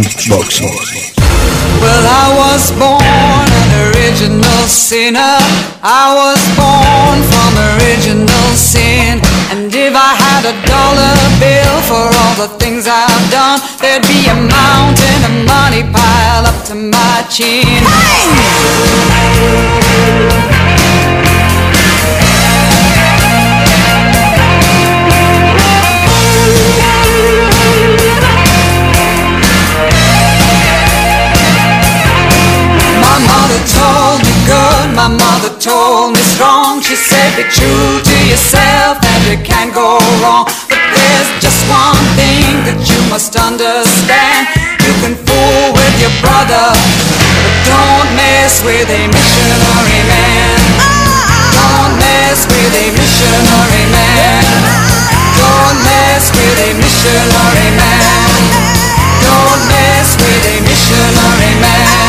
Jukeboxen. Well, I was born an original sinner. I was born from original sin. And if I had $1 bill for all the things I've done, there'd be a mountain of money piled up to my chin. Hey! My mother told me good, my mother told me strong. She said be true to yourself and you can't go wrong. But there's just one thing that you must understand. You can fool with your brother, but don't mess with a missionary man. Don't mess with a missionary man. Don't mess with a missionary man. Don't mess with a missionary man.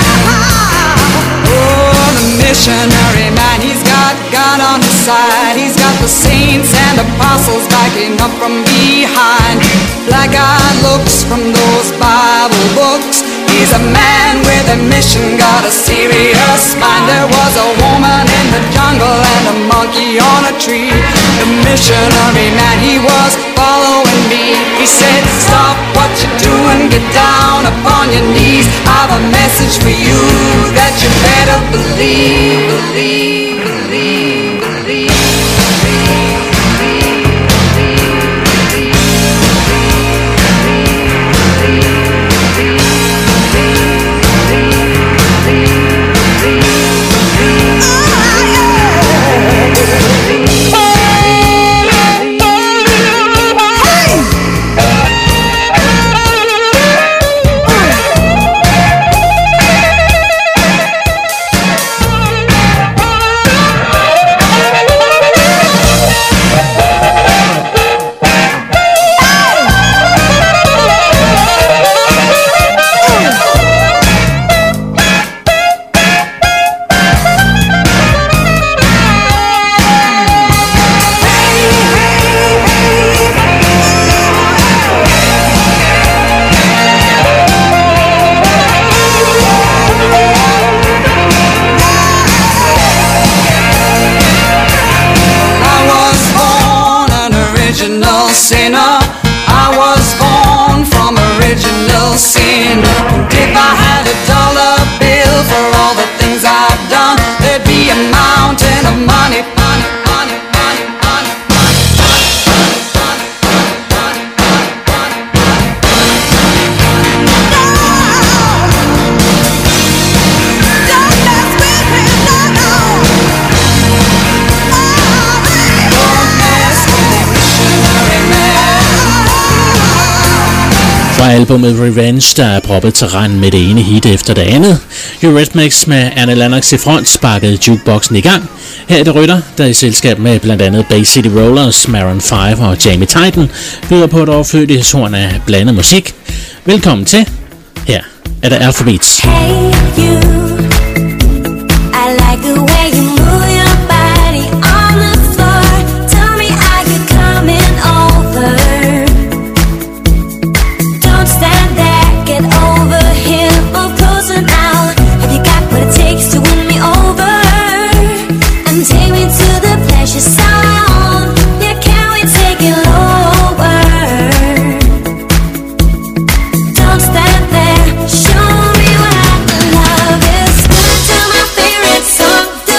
Missionary man, he's got God on his side. He's got the saints and apostles backing up from behind. Black-eyed looks from those Bible books. He's a man with a mission, got a serious mind. There was a woman in the jungle and a monkey on a tree. The missionary man, he was following me. He said, stop what you're doing, get down upon your knees. I've a message for you that you better believe, believe, believe, believe. Sinner, I was born from original sin. And if I had $1 bill for all the things I've done, there'd be a mountain of money, money, money, money, money, Fra albumet Revenge, der er proppet til rand med det ene hit efter det andet. Eurythmics med Annie Lennox i front sparkede jukeboxen i gang. Her er det Rytter, der i selskab med blandt andet Bay City Rollers, Maroon 5 og Jamie Titan byder på et overflødigt horn af blandet musik. Velkommen til. Her er der Alphabeats. Hey you, I like the way you move your body on the floor. Tell me are you coming over? Don't stand there, get over here, move closer now. Have you got what it takes to win me over? And take me to the pleasure zone. Yeah, can we take it lower? Don't stand there, show me what the love is. Good to my favorite song.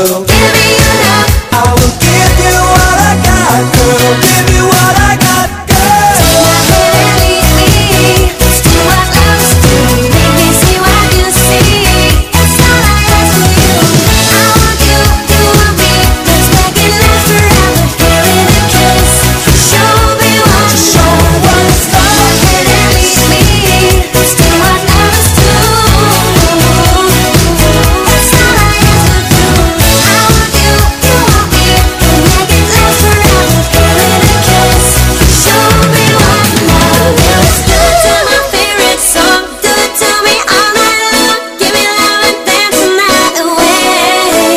girl. Give me your love. I will give you what I got, girl. Give you what I got, girl. Take my hand and lead me. Let's do what loves do. Make me see what you see. It's all I ask for you. I want you, you want me. Let's make it last forever. Here in a kiss. Show me what you show. What's love? Take my hand and lead me. Let's do what loves do. It's all I ask for you. I want you, you want me. Let's make it last forever. Here in a kiss. Show me what love is. Do it to my favorite song. Do it to me all night long. Give me love and dance the night away.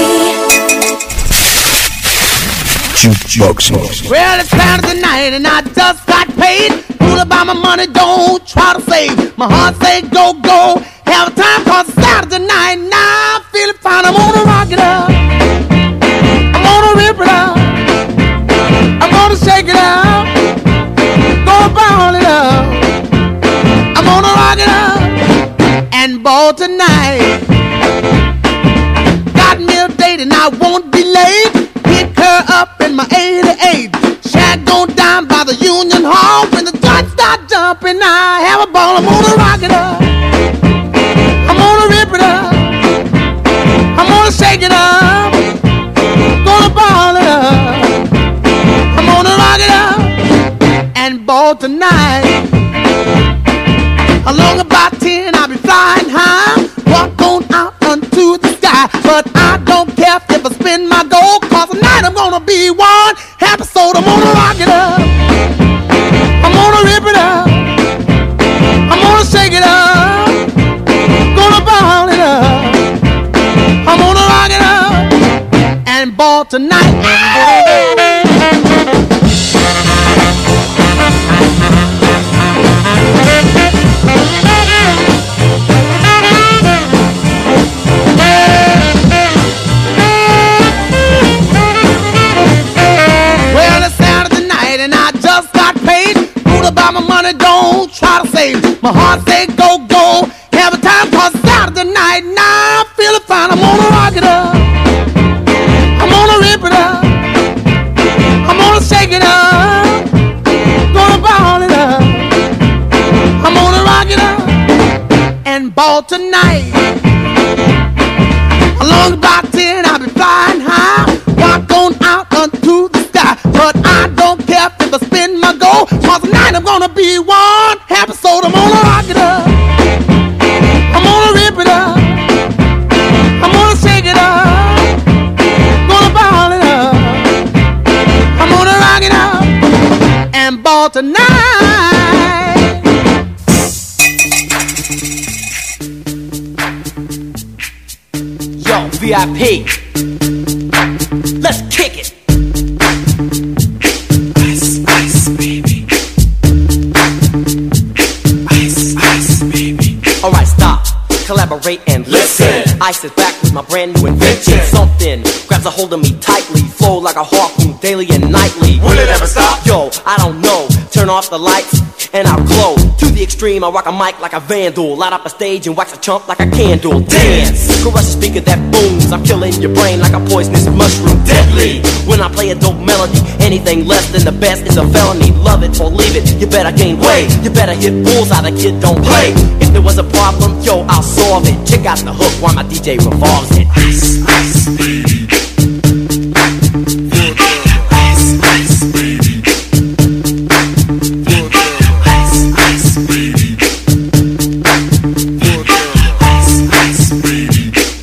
Jukebox. Well, it's Saturday night and I just got paid. Fool about my money, don't try to save. My heart say go, go. Have a time cause it's Saturday night. Now I'm feeling fine. I'm gonna rock it up. I'm gonna rip it up. I'm gonna shake it up. Gonna ball it up. I'm gonna rock it up and ball tonight. Got me a date and I won't be late. Pick her up in my 88. Shag gon' dine by the Union Hall. When the joints start jumping, I have a ball. I'm gonna rock it up. I'm gonna rip it up. I'm gonna shake it up. Gonna ball it up. I'm gonna rock it up and ball tonight. Along about 10, I'll be flying high. Walk on out onto the sky. But I don't care if I spin my gold. Cause tonight I'm gonna be one happy soul. I'm gonna rock it up. I'm gonna rip it up. I'm gonna shake it up. Gonna ball it up. I'm gonna rock it up and ball tonight. Well, it's Saturday night and I just got paid. Fool about my money, don't try to save. My heart say go, go. Have a time cause it's Saturday night. Now I'm feeling fine. I'm gonna rock it up. I'm gonna rip it up. I'm gonna shake it up. Gonna ball it up. I'm gonna rock it up and ball tonight. Along about 10, I'll be flying high. Walk on out onto the sky. But I don't care if I spin my gold. Cause tonight I'm gonna be one happy soul. I'm gonna rock it up. I'm gonna rip it up. I'm gonna shake it up. Gonna ball it up. I'm gonna rock it up and ball tonight. Yo, VIP, let's kick it. Ice, ice, baby. Ice, ice, baby. Alright, stop, collaborate and listen. I sit back with my brand new invention. Something grabs a hold of me tightly. Flow like a harpoon daily and nightly. Will it ever stop? Yo, I don't know. Turn off the lights and I'll glow. To the extreme, I rock a mic like a vandal. Light up a stage and wax a chump like a candle. Dance, caress a speaker that booms. I'm killing your brain like a poisonous mushroom. Deadly, when I play a dope melody. Anything less than the best is a felony. Love it or leave it, you better gain weight. You better hit bullseye, the kid don't play. If there was a problem, yo, I'll solve it. Check out the hook while my DJ revolves it. Ice, ice, baby. Ice, ice, baby. Ice, ice, baby. Ice, ice, baby.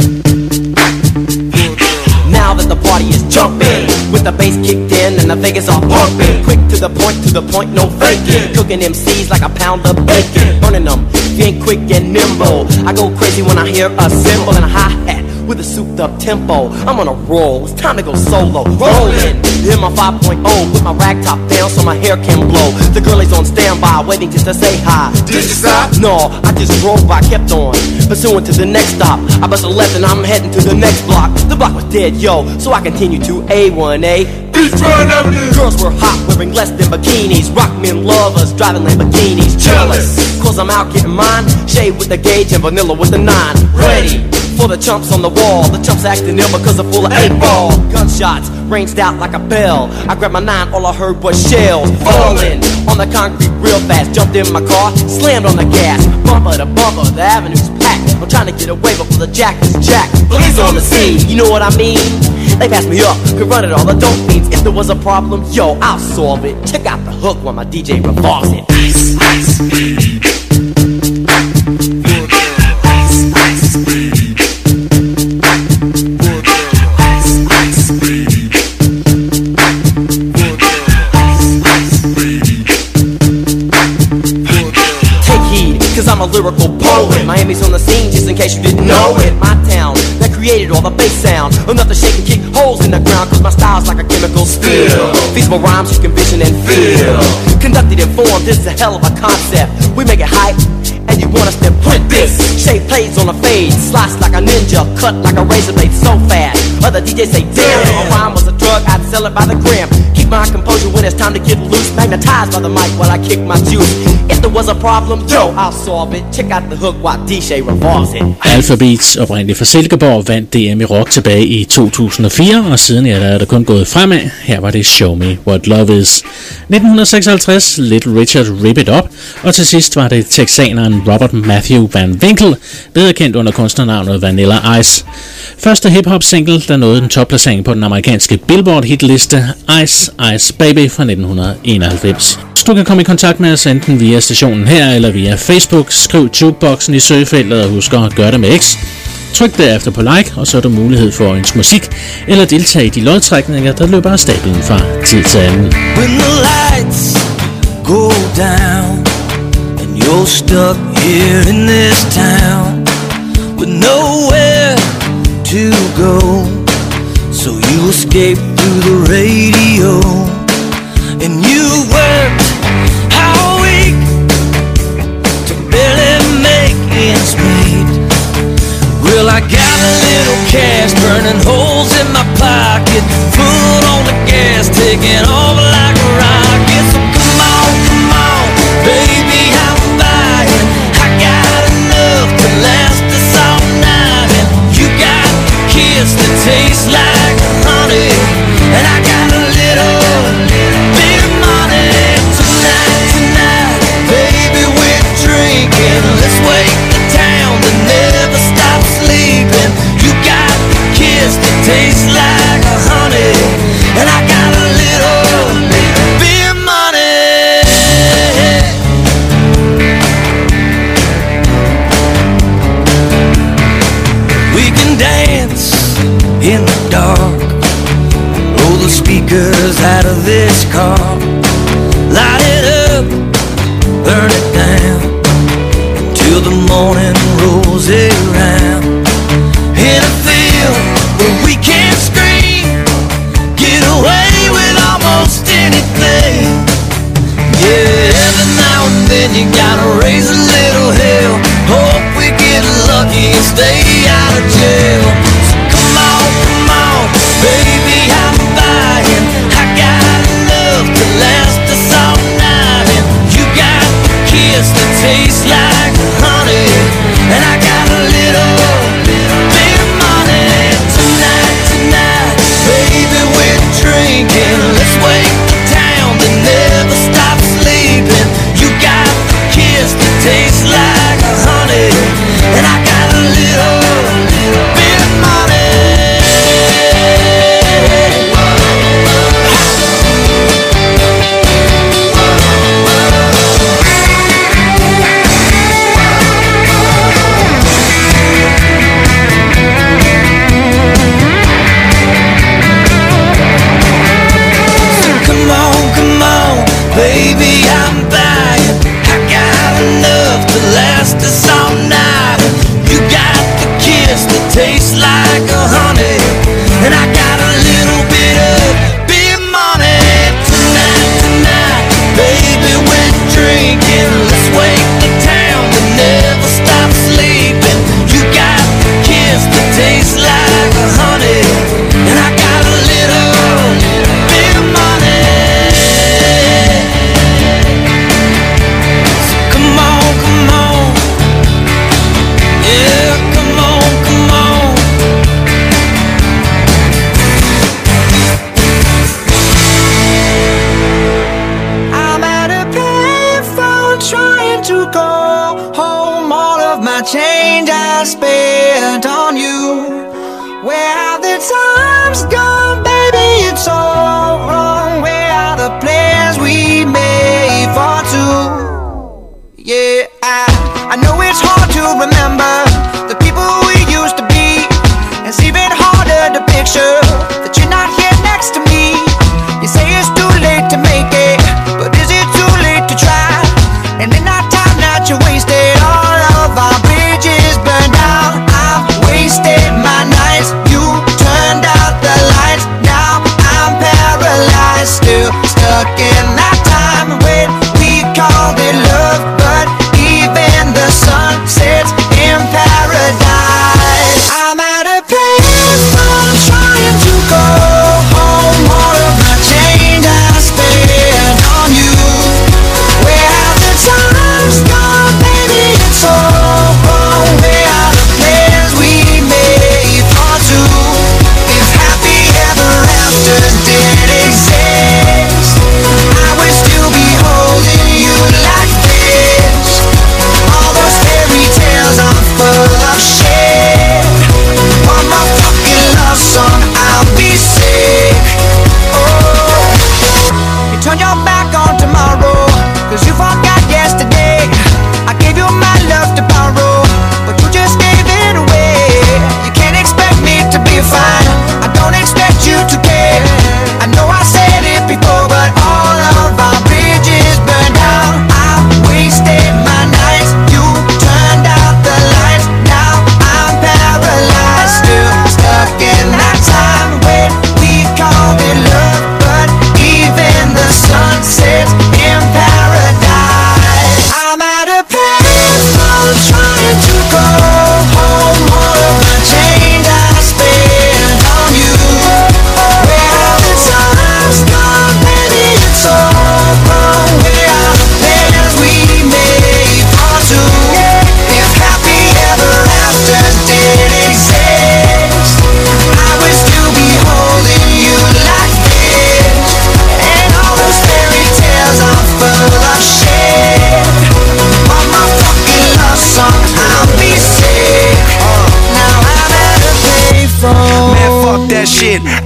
Now that the party is jumping, with the bass kicked in and the Vegas are pumping. Quick to the point, no faking. Cooking MCs like a pound of bacon. Burning them, if you ain't quick and nimble. I go crazy when I hear a cymbal and a hi-hat with a souped up tempo. I'm on a roll, it's time to go solo. Rolling in my 5.0 with my rag top down so my hair can blow. The girl is on standby, waiting just to say hi. Did you stop? No, I just drove by, kept on pursuing to the next stop. I bust a left and I'm heading to the next block. The block was dead, yo, so I continue to A1A. Beachfront Avenue. Girls were hot, wearing less than bikinis. Rock men lovers, driving Lamborghinis. Jealous, cause I'm out getting mine. Shade with the gauge and vanilla with the 9. Ready for for the chumps on the wall. The chumps acting ill because they're full of 8-ball. Gunshots ranged out like a bell. I grabbed my 9, all I heard was shells falling on the concrete real fast. Jumped in my car, slammed on the gas. Bumper to bumper, the avenue's packed. I'm trying to get away before the jack is jacked. Police on the scene, you know what I mean? They passed me up, could run it all the dope fiends. If there was a problem, yo, I'll solve it. Check out the hook while my DJ revolves it. Ice, ice, baby. Ice, ice, baby. Ice, ice, baby. Take heed, cause I'm a lyrical poet. Miami's on the scene, just in case you didn't know it. My town, that created all the bass sound. Enough to shake and kick holes in the ground, cause my style's like a chemical spill. Feasible rhymes you can vision and feel. Conducted in form, this is a hell of a concept. We make it hype, and you want us to put this. Shape plays on a fade, slice like a ninja, cut like a razor blade so fast. Other DJs say, damn, if a rhyme was a drug, I'd sell it by the gram. Keep my composure when it's time to get loose. Magnetized by the mic while I kick my juice. If there was a problem, yo, I'll solve it. Check out the hook while DJ revolves it. Alphabeats, oprindeligt fra Silkeborg, vandt DM i rock tilbage i 2004, og siden er det kun gået fremad. Her var det Show Me What Love Is. 1956, Little Richard Rip It Up, og til sidst var det texaneren Robert Matthew Van Winkle, bedre kendt under kunstnernavnet Vanilla Ice. Første hip-hop single, der nåede en topplacering på den amerikanske Billboard hitliste, Ice Ice Baby fra 1991. Så du kan komme i kontakt med os enten via stationen her eller via Facebook. Skriv jukeboxen i søgefeltet og husk at gøre det med X. Tryk derefter på like, og så er der mulighed for at ønske musik eller deltage i de lodtrækninger, der løber af stablen fra tid til anden. When the lights go down and you're stuck here in this town with nowhere to go, so you escape through the radio and you worked all week to barely make ends meet. Well, I got a little cash burning holes in my pocket, foot on the gas, taking off like a rocket. So come on, baby, I'm buying. I got enough to last us all night, and you got a kiss that tastes like honey, and I got a little bit of money. Tonight, baby, we're drinking. Let's wake the town to never stop sleeping. You got a kiss that tastes like honey, and I got a little bit of money. We can dance in the dark, roll the speakers out of this car, light it up, burn it down, till the morning rolls around. In a field where we can't scream, get away with almost anything. Yeah, every now and then you gotta raise a little hell. Hope we get lucky and stay out of jail. So come on, baby, I'm buying. I got enough to last us all night, and you got a kiss that tastes like honey, and I got a little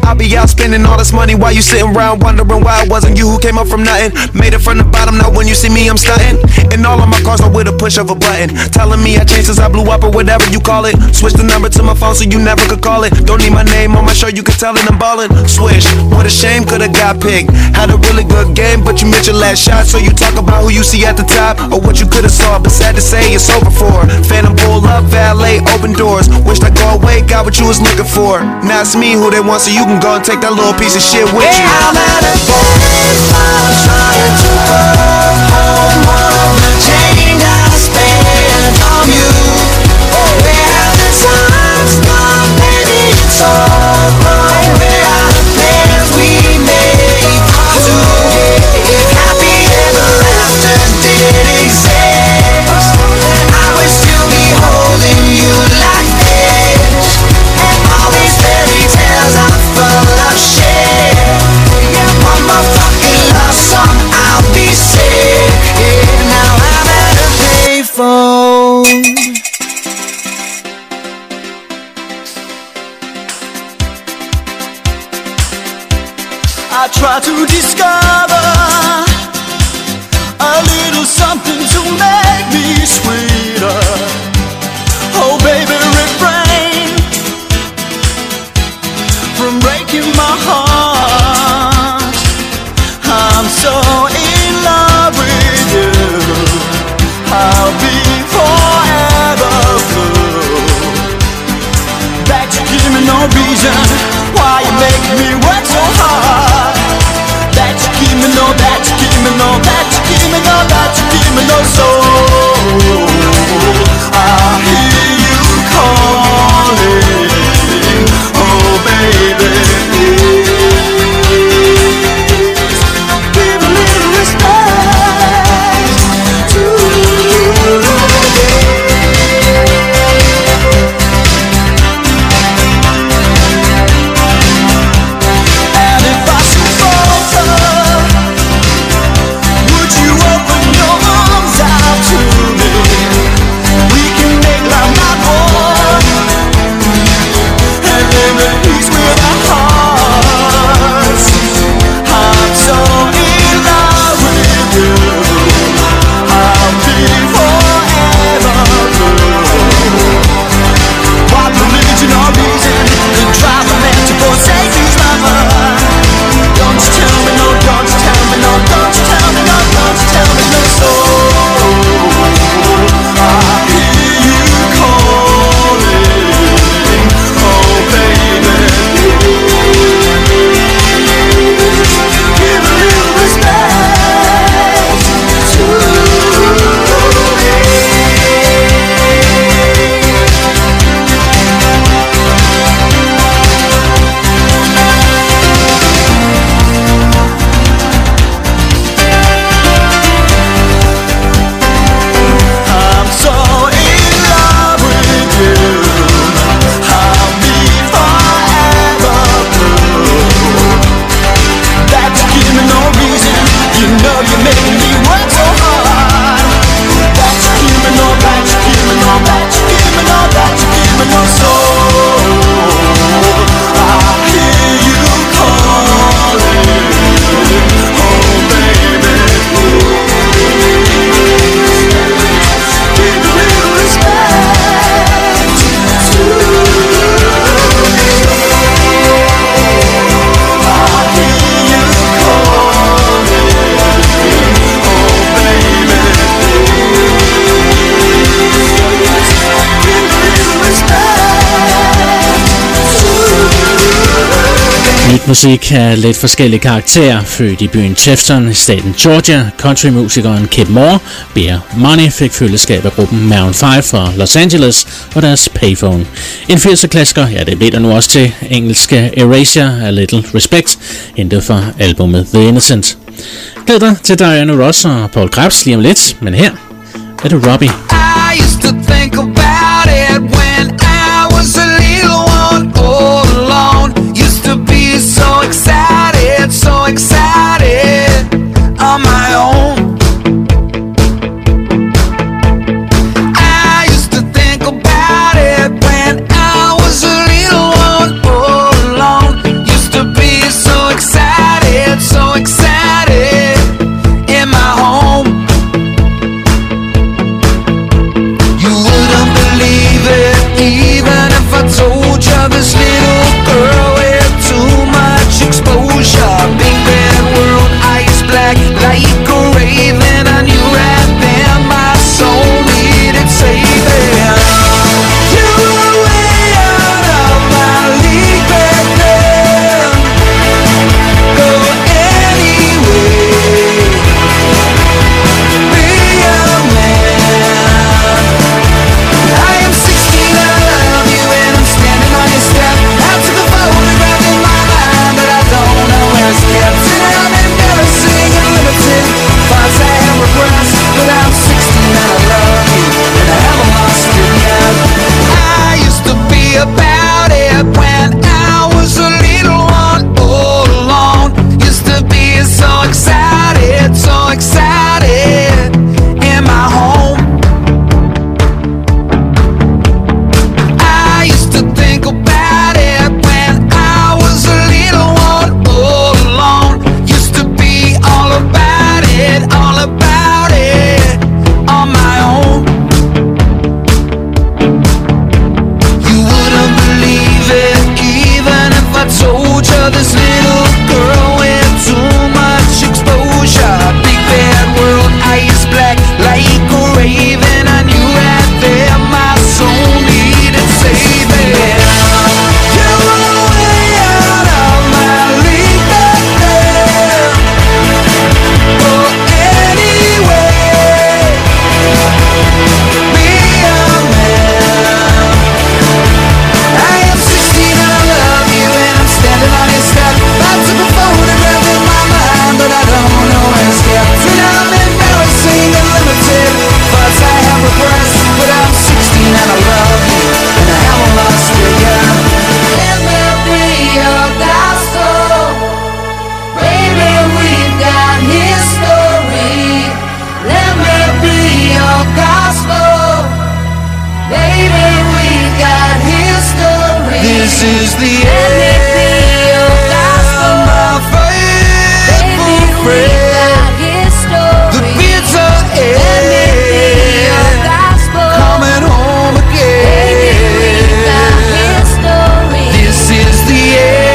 I'll be out spending all this money while you sitting around wondering why it wasn't you who came up from nothing. Made it from the bottom, now when you see me I'm stunting. And all of my cars are with a push of a button, telling me I changed since I blew up or whatever you call it. Switch the number to my phone so you never could call it. Don't need my name on my shirt, you can tell it I'm ballin'. Swish, what a shame, could've got picked. Had a really good game, but you missed your last shot. So you talk about who you see at the top or what you could've saw, but sad to say it's over for. Phantom pull up, valet, open doors. Wished I go away, got what you was looking for. Now it's me who they want, so you can go and take that little piece of shit with you. I'm at a baseball trying to go home. All the change I spent on you, where have the times gone, baby, it's all wrong. Where are the plans we made to get happy ever after did exist? I would still be holding you like this, and all these fairy tales are full of shit. One more fucking love song, I'll be sick. Yeah, now I'm at a payphone. I try to discover a little something to make me sweeter. Oh baby, refrain from breaking my heart. I'm so in love with you, I'll be forever blue. That you give me no reason why you make me work so hard. That you give me no, that you give me no, that you give me no, that you give me no soul. I hear you calling, oh baby, please give a little respect to And if I should falter, would you open your arms out to me? We can make love not war, and live in peace with our hearts. I'm so in love with you, I'll be forever blue. What religion or reason could drive a man to forsake his lover? Don't you tell me no, don't you tell me no, don't you tell me no, don't you tell me no soul. I hear you calling, oh baby, give a little respect to me. I'm so in love with you, I'll be forever blue. That you give me no reason, you know you're making me work so hard. That you give me no, that you give me no, that you give me no, that you give me no soul. I hear you calling, oh baby, give a little respect to me. I hear you calling, oh baby, give a little respect to me. Nyt musik af lidt forskellige karakterer. Født i byen Chefton i staten Georgia, countrymusikeren Kip Moore, Beer Money fik følgeskab af gruppen Maroon 5 fra Los Angeles og deres Payphone. En 80'er klassiker, ja det blev der nu også til. Engelske Erasure, A Little Respect, hentet fra albumet The Innocent. Glæd dig til Diana Ross og Paul Krebs lige om lidt, men her er det Robbie. I used to think about it when I was a little one all alone. Used to be so excited on my own. I used to think about it when I was a little one all alone. Used to little girl with too much exposure. Big bad world, eyes black like a raven. I knew right there my soul needed saving. You were way out of my league back then. Oh, anyway, be a man. I am 16 and I love you and I'm standing on your step. I took a photograph in my mind, but I don't know where it's kept. And I'm embarrassing and limited, thoughts I have repressed. But I'm 16 and I love you and I haven't lost you yet. Let me be your gospel, baby, we've got history. Let me be your gospel, baby, we've got history. This is the end of my faithful friend. The bitter end, coming home again. This is the end.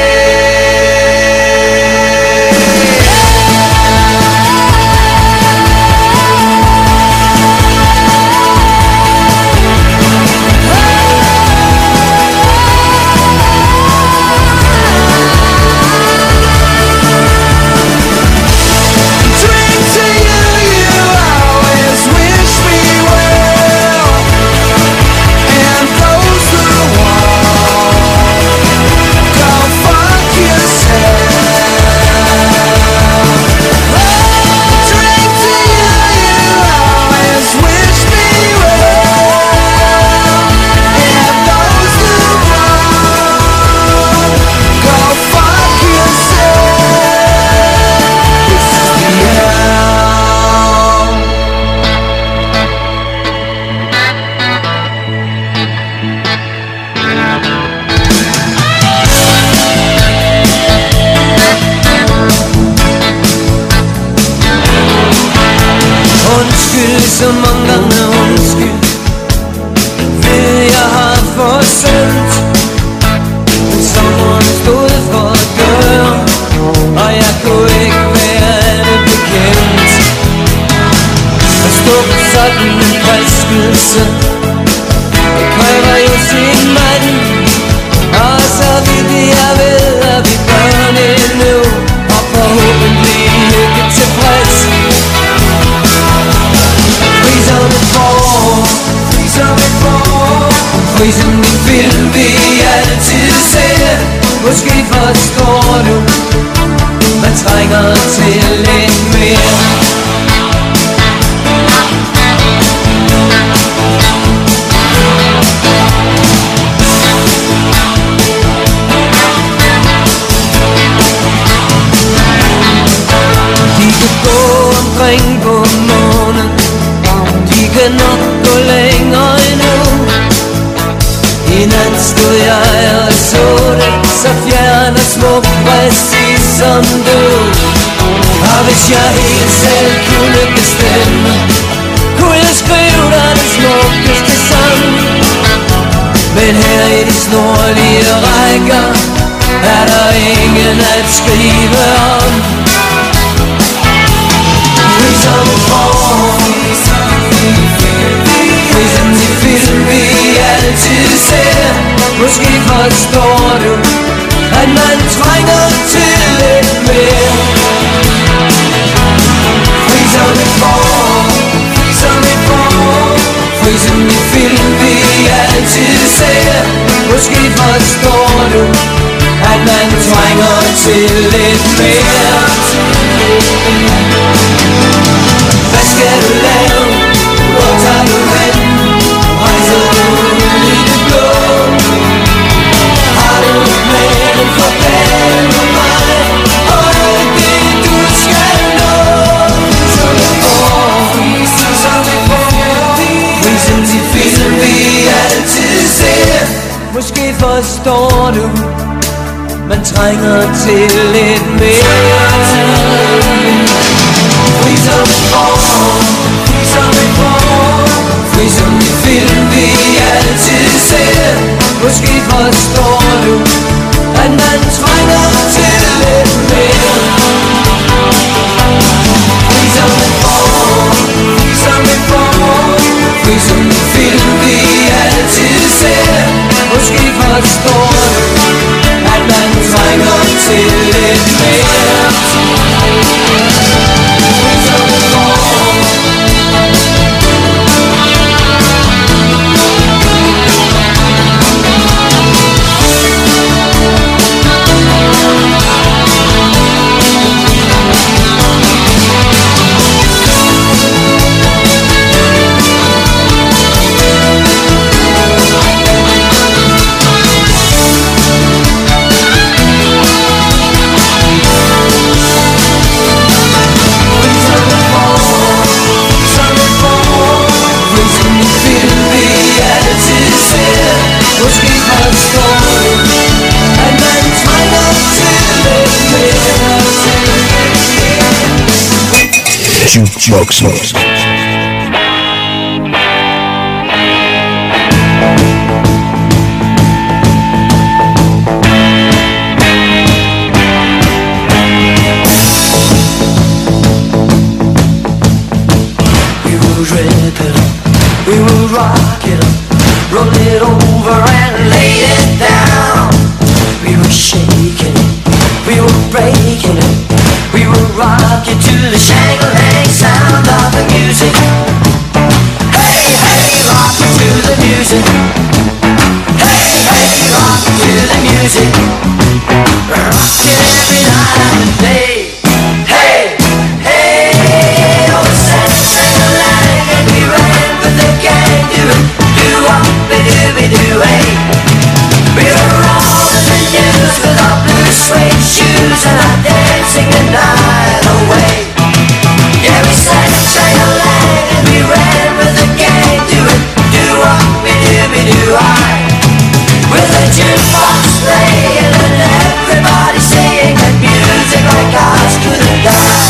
Drink to you, you always wish me well, and those who won't, go fuck yourself. Drink to you, you always wish me well, and those who won't, go fuck yourself. This is the end. Undskyld, så mange gange undskyld, ved jeg har forsømt. Men sommeren stod for døren, og jeg kunne ikke være det bekendt. At stå på sådan en fristelse, det kræver jo sin mand. Og så vidt jeg ved, er vi børn endnu, og forhåbentlig ikke tilfreds. Prisen de film vi altid ser. Måske forstår du, man trænger til lidt mere. De kan gå omkring på månen, de kan nok gå længere endnu. I nat stod jeg og så det, så fjern og smuk, præcis som du. Og hvis jeg helt selv kunne bestemme, kunne jeg skrive dig den smukkeste sang. Men her i de snorlige rækker, er der ingen at skrive om. Som prisen i film vi altid ser. Måske forstår du, at man trænger til lidt mere. Prisen i film vi altid ser. Måske forstår du, at man trænger til lidt mere. Hvad skal du lave? Hvor tager du hen? Rejser du i det blå? Har du planen for planen med mig? Og er det du skal nå? Som vi får prisen til film vi altid ser. Måske forstår du, man trænger til lidt mere. Priser vi film vi altid ser. Måske forstår du, at man trænger til lidt mere. Som en forår, som en forår, som en film vi altid ser. Måske forstår du, at man trænger til lidt mere. Som en forår. Jukebox. We will rock it up, roll it over and lay it down. We were shaking it, we were breaking it, we will rock it to the shang-a-lang sound of the music. Hey, hey, rock it to the music. Hey, hey, rock it to the music. Rock it every night and day. Hey, hey, oh, shang-a-lang, and we ran with the gang, do-up-a-dooby-doo-hey. We were all in the news with our blue suede shoes and our dancing the night away. Yeah, we sang shang-a-lang and we ran with the gang, do-up-a-dooby-doo-I. With a jukebox playing and everybody saying that music like ours couldn't die.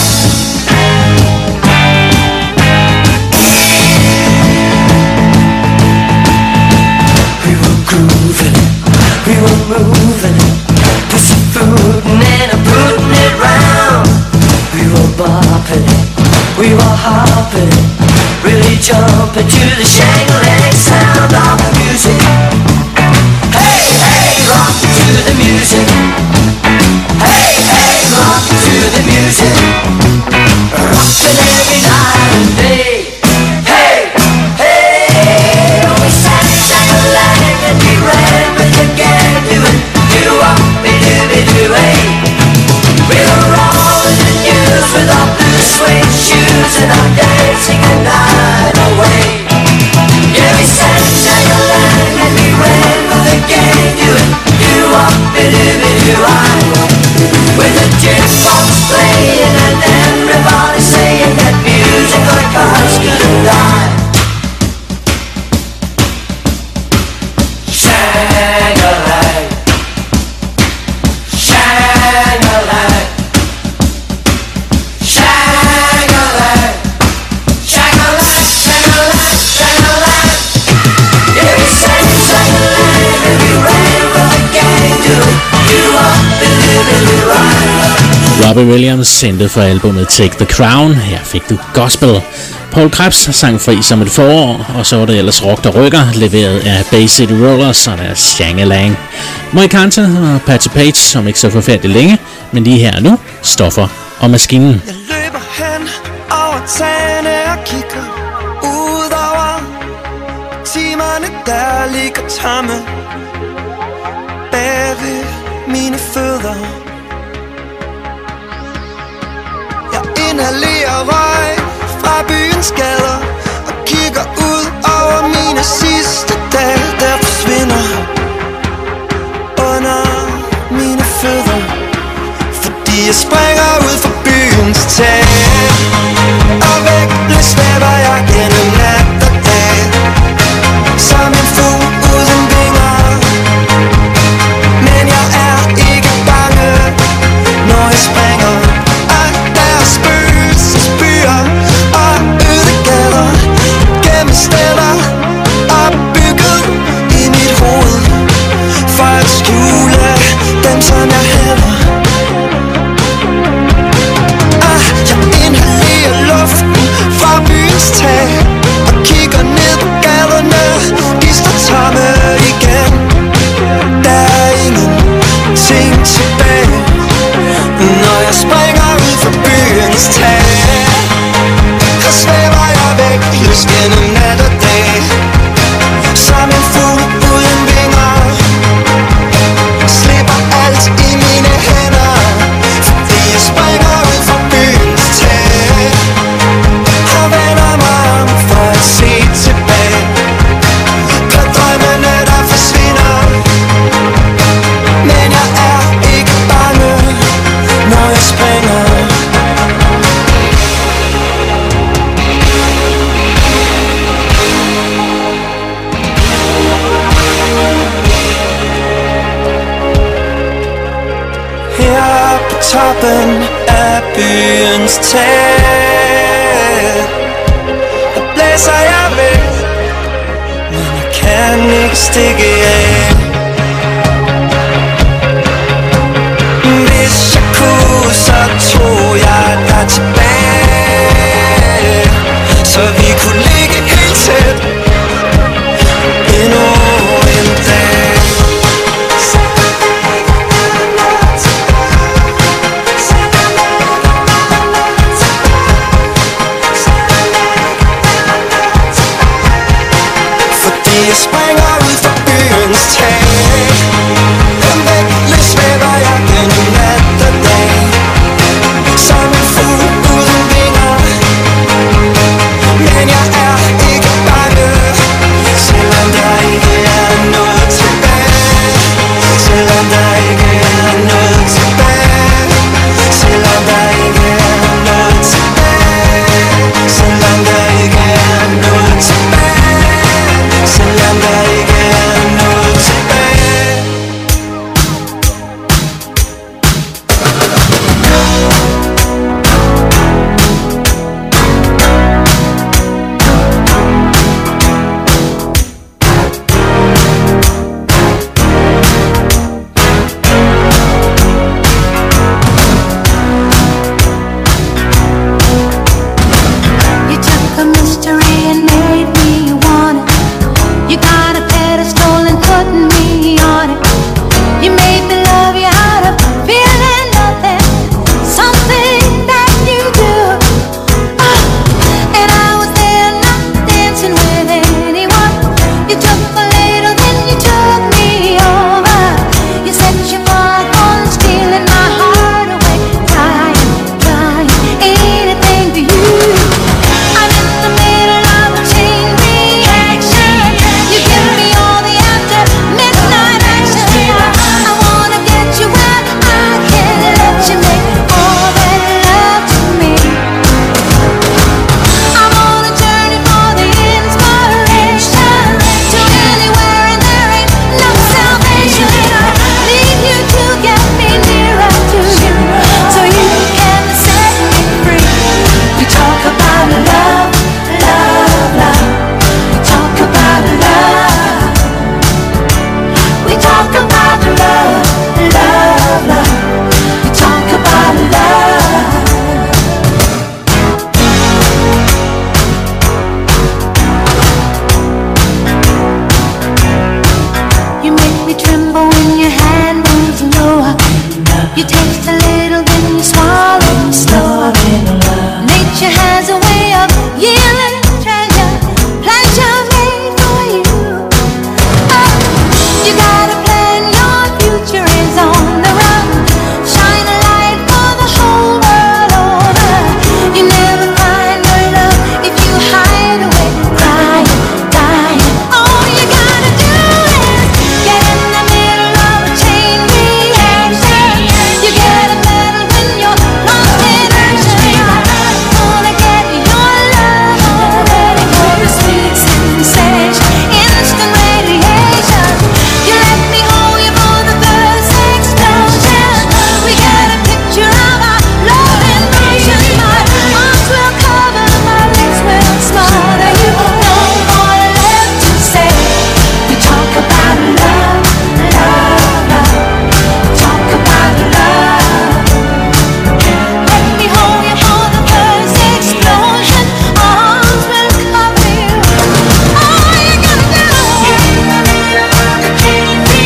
We were grooving, we were moving it, pussyfooting and putting it round. We were bopping it, we were hopping it, really jumping to the shang-a-lang sound of the music. Hey, hey, rock to the music. Hey, hey, rock to the music. Rockin' every night and day. Hey, hey, oh, we sang shang-a-lang and we ran with the gang, doing do-up-a-dooby-doo-hey. We were all in the news with our blue suede shoes and our dancing the night away. Yeah, we sang shang-a-lang and we ran with the gang, doing do-up-a-dooby-doo-I. With the jukebox playing and everybody saying that music like ours couldn't die. Shang-a-lang, shang-a-lang, shang-a-lang, shang-a-lang, shang-a-lang, shang-a-lang. Yeah, we sang shang-a-lang and we ran with the gang, doing do-up-a-dooby-doo-I. Robbie Williams sendte for albumet Take the Crown. Her fik du gospel. Paul Krebs sang fri som et forår, og så var det ellers rock der rykker, leveret af Bay City Rollers og deres Shang-a-lang. Moikanta og Patty Page, som ikke så forfærdeligt længe, men lige her nu, Stoffer og Maskinen. Jeg løber hen over tagene og kigger ud over timerne, der ligger tomme bag ved mine fødder. Jeg inhalerer røg fra byens gader og kigger ud over mine sidste dage, der forsvinder under mine fødder. Fordi jeg springer ud fra byens tag og væk svæver jeg gennem nat og dag, som en fugl uden vinger. Men jeg er ikke bange, når jeg springer. Der er spøgelsesbyer og øde gader, gennem steder opbygget i mit hoved, for at skjule den toppen af byens tag. Der blæser jeg væk, men jeg kan ikke stikke af. Hvis jeg kunne, så tog jeg dig tilbage, så vi kunne ligge helt tæt endnu en dag. Jeg springer ud fra byens tag. Kom væk, lidt svæver jeg gennem nat og dag. Som en fugl uden vinger. Men jeg er ikke bange, selvom der ikke er noget tilbage. Selvom der ikke er noget tilbage. Selvom der ikke er noget tilbage. Selvom der ikke er noget tilbage. Selvom der ikke er noget tilbage. You took a mystery and made me want it. You got a pedestal and put me on it. You made me love you out of feeling nothing, something that you do. And I was there not dancing with anyone. You took a little, then you took me over. You set your mark on stealing my heart away. Trying anything to you. I'm in the middle of a chain reaction. You give me all the after midnight action. I wanna get you where I can let you make all that love to me. I'm on a journey for the inspiration to anywhere and there ain't no salvation. I need you to get me nearer to you so you can set me free. We talk about love, love, love. We talk about love. We talk about love, love, love. We talk about love. You make me tremble when your hand moves lower. You taste a little, then you swallow slower. Nature has a way of yielding treasure, pleasure made for you. You got a plan, your future is on the run. Shine a light for the whole world over. You never find your love if you hide away, crying, dying. All you gotta do is get in the middle of a chain reaction. You get a medal when you're lost in action. I wanna get your love, ready for the sweet sensation, instant radiation. You let me hold you for the first explosion. We got a picture of our love in motion. My arms will cover, my lips will smother you. No more left to say. We talk about love, love, love. We talk about love. Let me hold you for the first explosion. Arms will cover you. All you gotta do is change me.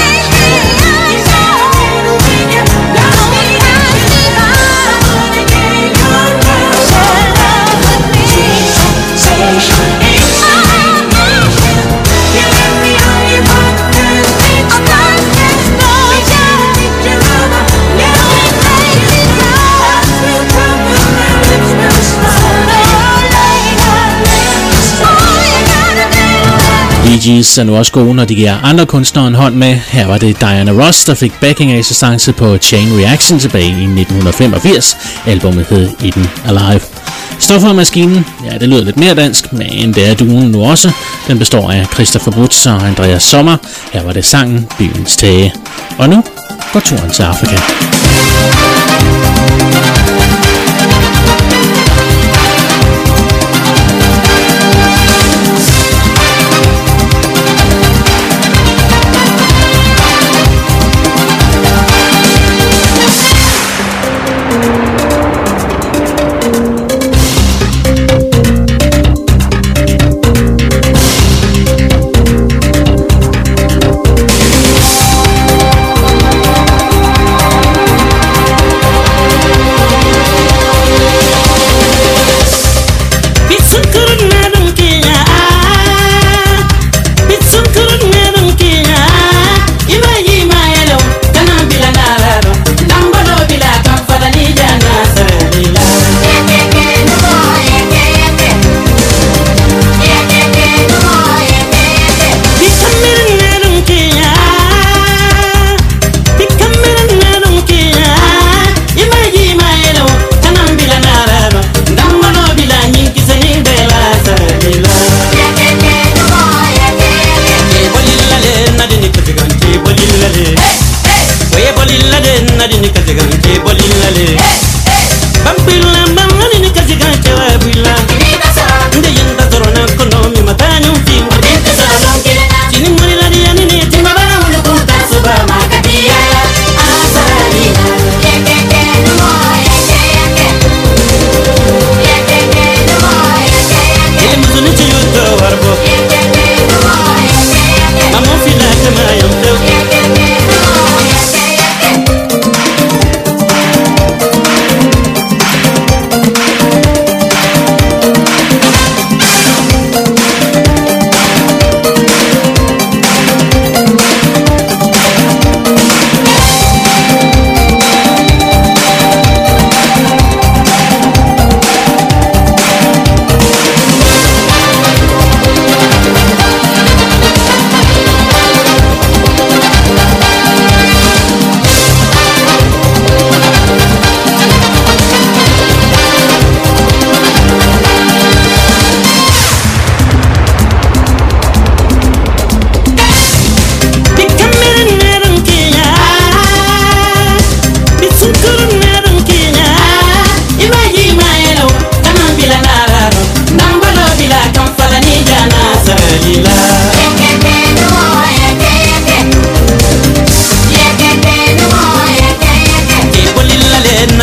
Bee Gees er nu også gode, når de giver andre kunstnere en hånd med. Her var det Diana Ross, der fik backing-assistance på Chain Reaction tilbage i 1985. Albummet hed Eden Alive. Stoffermaskinen, ja, det lyder lidt mere dansk, men det er duoen nu også. Den består af Christopher Brutz og Andreas Sommer. Her var det sangen Byens Tage. Og nu går turen til Afrika.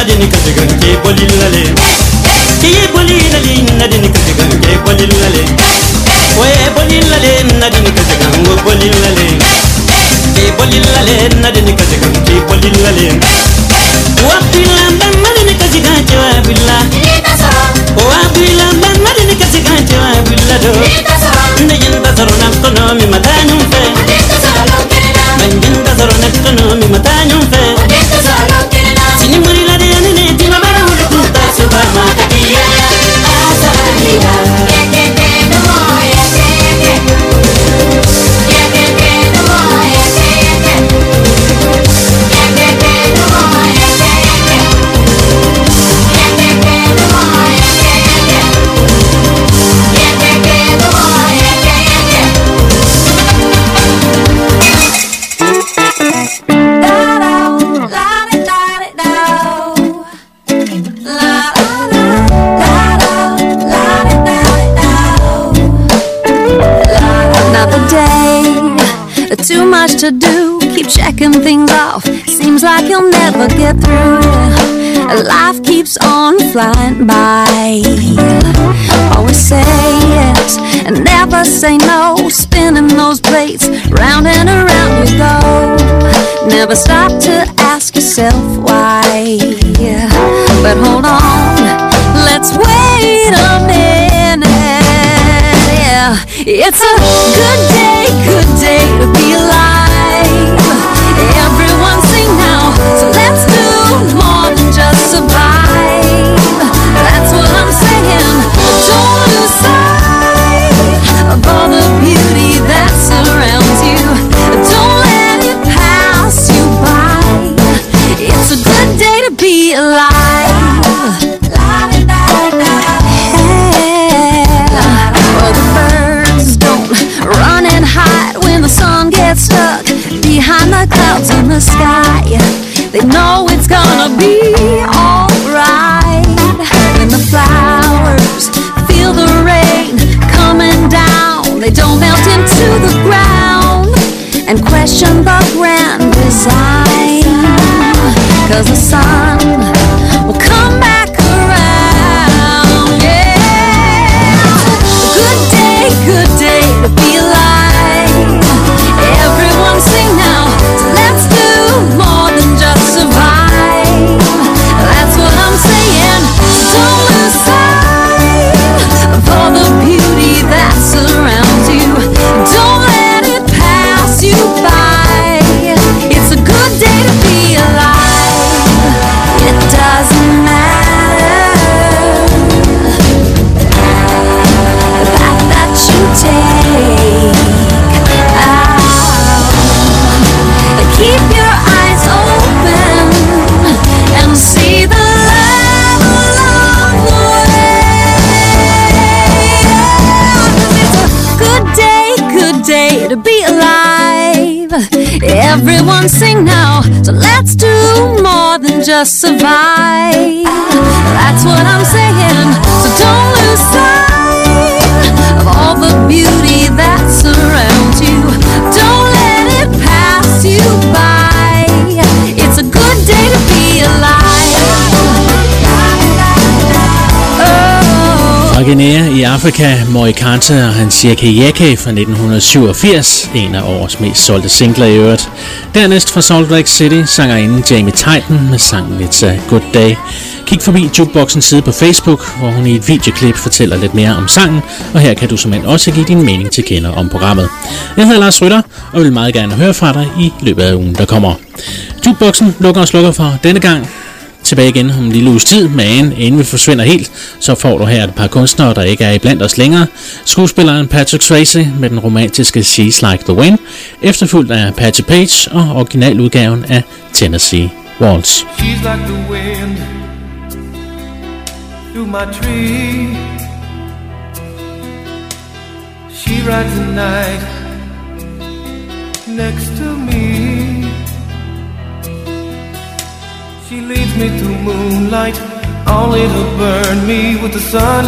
nadini kazigan ke bolilale ke bolilale nadini kazigan ke bolilale oye bolilale nadini kazigan go bolilale ke bolilale nadini kazigan ke bolilale wabila ban nadini kazigan ke wabila wabila ban nadini kazigan ke wabila do ndayin tasaro nakkono mi matanyum fe banjin tasaro nakkono mi matanyum fe sini muri la de ne ti ma bara hu ta suba ma katiya asaliya too much to do, keep checking things off. Seems like you'll never get through. Life keeps on flying by. Always say yes and never say no. Spinning those plates round and around you go. Never stop to ask yourself why. But hold on, let's wait a minute. Yeah, it's a good day to be alive. Everyone sing now, so let's do more than just survive. That's what I'm saying. Don't lose sight of all the beauty that surrounds you. Don't let it pass you by. It's a good day to be alive. Run and hide when the sun gets stuck behind the clouds in the sky. They know it's gonna be alright. When the flowers feel the rain coming down, they don't melt into the ground and question the grand design. 'Cause the sun will come back around. Yeah, good day to be alive. Everyone sing now, so let's do more than just survive. That's what I'm saying. Don't lose sight of all the beauty that surrounds you. Don't let it pass you by. It's a good day to be alive. It doesn't matter that you take. Keep your eyes open and see the love along the way. It's a good day to be alive. Everyone sing now, so let's do more than just survive. That's what I'm saying, so don't lose sight of all the beauty that surrounds you. Don't let it pass you by. It's a good day to be alive. Fra Guinea i Afrika, Moi Kanta og hans Yeke Yeke fra 1987, en af årets mest solgte singler i øvrigt. Dernæst fra Salt Lake City, sangerinden Jamie Titan med sangen It's a Good Day. Kig forbi Jukeboxens side på Facebook, hvor hun i et videoklip fortæller lidt mere om sangen, og her kan du simpelthen også give din mening til kende om programmet. Jeg hedder Lars Rytter, og vil meget gerne høre fra dig i løbet af ugen, der kommer. Jukeboxen lukker og slukker for denne gang. Tilbage igen om en lille uges tid, men inden vi forsvinder helt, så får du her et par kunstnere, der ikke er iblandt os længere. Skuespilleren Patrick Swayze med den romantiske She's Like the Wind, efterfulgt af Patty Page og originaludgaven af Tennessee Waltz. She's like the wind through my tree. She rides the night next to me. She leads me through moonlight, only to burn me with the sun.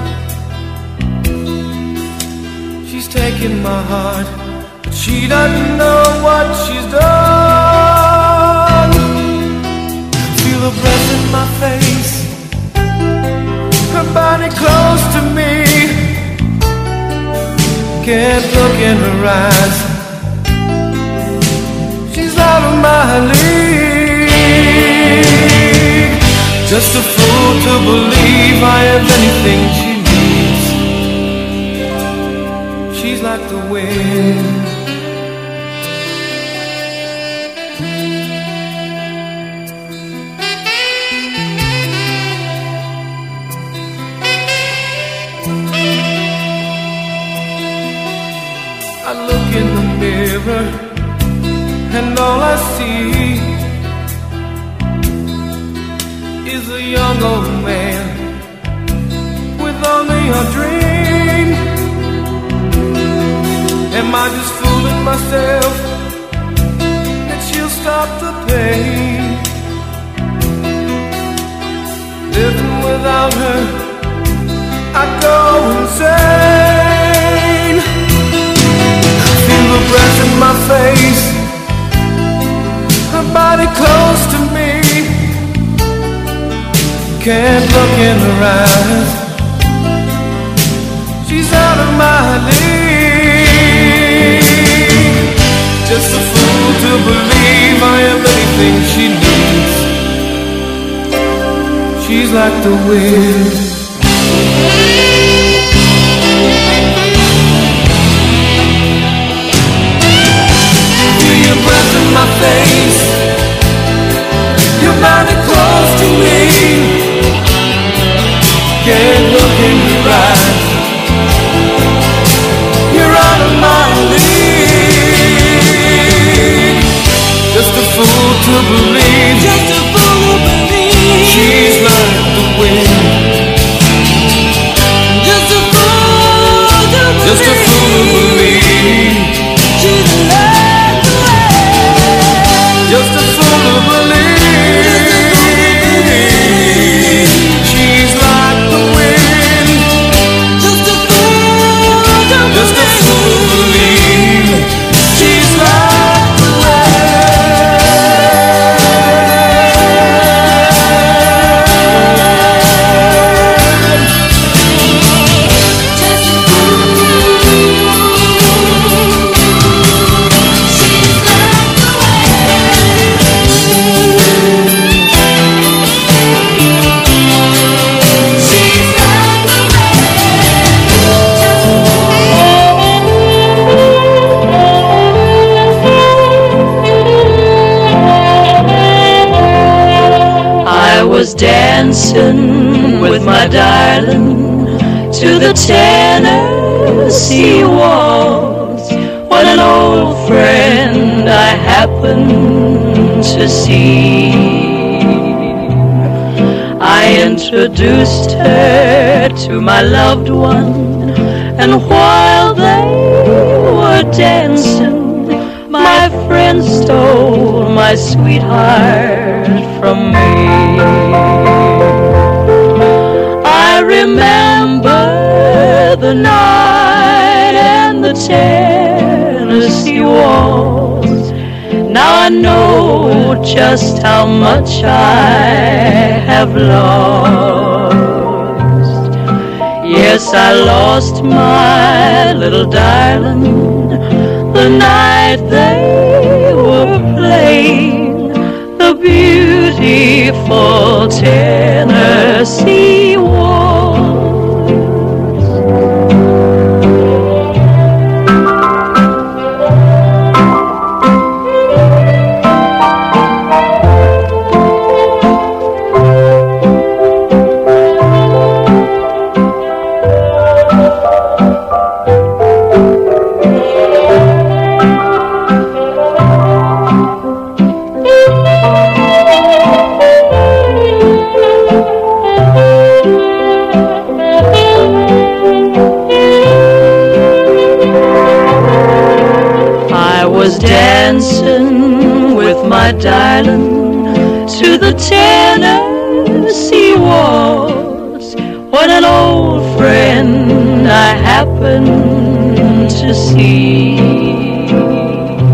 She's taken my heart, but she doesn't know what she's done. Feel the presence my face, her body close to me. Can't look in her eyes, she's out of my league. Just a fool to believe I have anything she needs. She's like the wind. I look in the mirror and all I see is a young old man with only a dream. Am I just fooling myself that she'll stop the pain? Living without her, I go insane. Feel her breath in my face, her body close to me. Can't look in her eyes, she's out of my league. Just a fool to believe I am anything she needs. She's like the wind. Your breath in my face, your body close to me. Can't look in your eyes, you're out of my league. Just a fool to believe, just a fool to believe she's like the wind. Just a fool to believe, just a fool to believe she's like. Just a fool to believe she's like the wind. Just a fool to believe she's like the dancing with my darling to the Tennessee waltz, when an old friend I happened to see. I introduced her to my loved one, and while they were dancing, my friend stole my sweetheart from me. I remember the night and the Tennessee waltz. Now I know just how much I have lost. Yes, I lost my little darling the night they were playing the beautiful Tennessee waltz. Dancing with my darling to the Tennessee waltz, when an old friend I happened to see.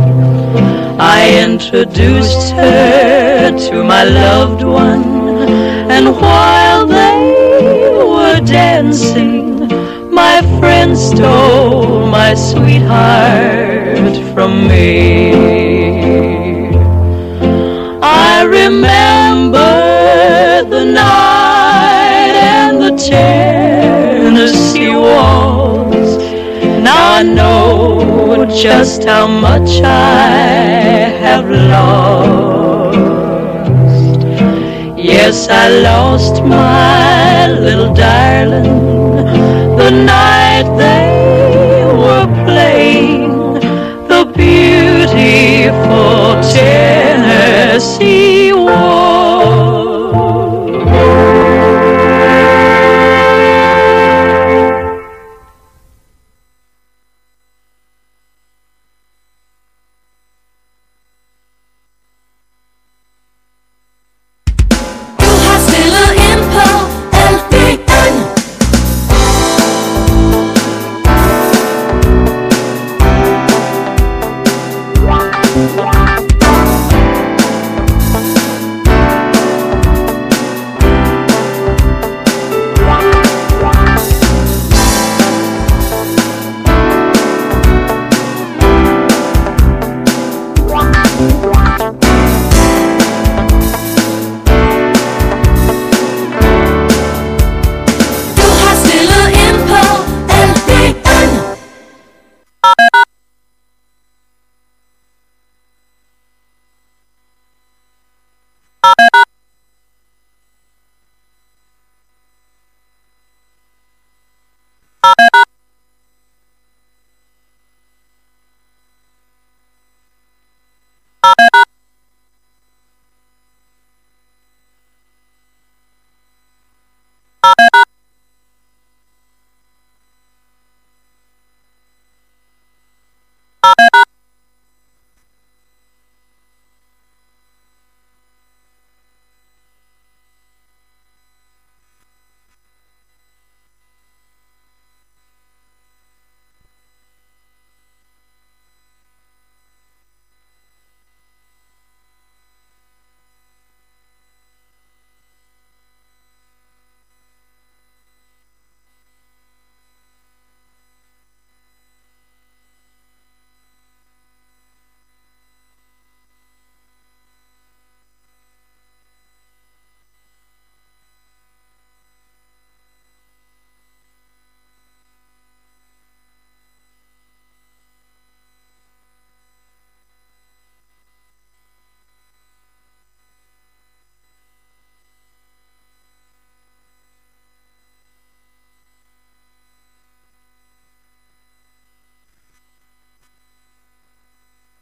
I introduced her to my loved one, And while they were dancing, my friend stole my sweetheart from me. I remember the night and the Tennessee waltz. Now I know just how much I have lost. Yes, I lost my little darling the night they were playing the beautiful Tennessee waltz.